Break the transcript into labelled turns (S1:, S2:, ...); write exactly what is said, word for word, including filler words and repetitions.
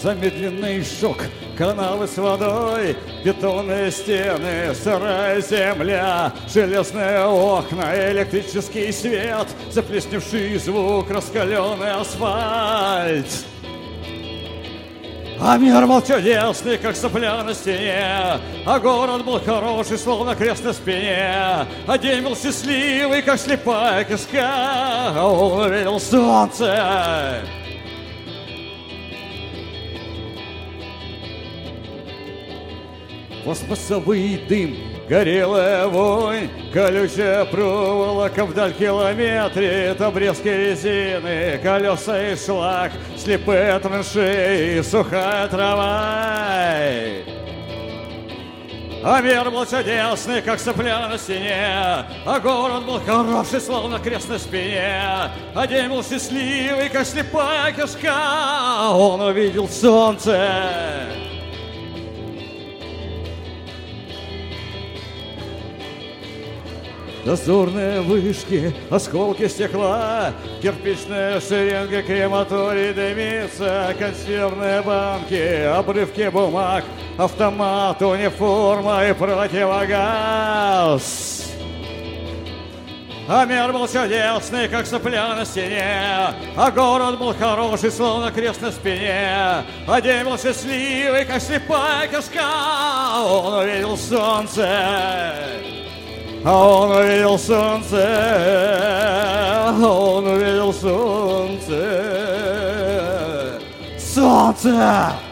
S1: замедленный шок, каналы с водой, бетонные стены, сырая земля, железные окна, электрический свет, заплесневший звук, раскаленный асфальт. А мир был чудесный, как сопля на стене, а город был хороший, словно крест на спине, а день был счастливый, как слепая кишка, а он увидел солнце. Пластмассовый дым, горелая вонь, колючая проволока вдаль километре, обрезки резины, колеса и шлак, слепые траншеи, сухая трава. А мир был чудесный, как сопля на стене, а город был хороший, словно крест на спине, а день был счастливый, как слепая кишка, он увидел солнце. Дозорные вышки, осколки стекла, кирпичная шеренга, крематорий дымится, консервные банки, обрывки бумаг, автомат, униформа и противогаз. А мир был чудесный, как сопля на стене, а город был хороший, словно крест на спине, а день был счастливый, как слепая кишка, он увидел солнце. А он увидел солнце, он увидел солнце, солнце!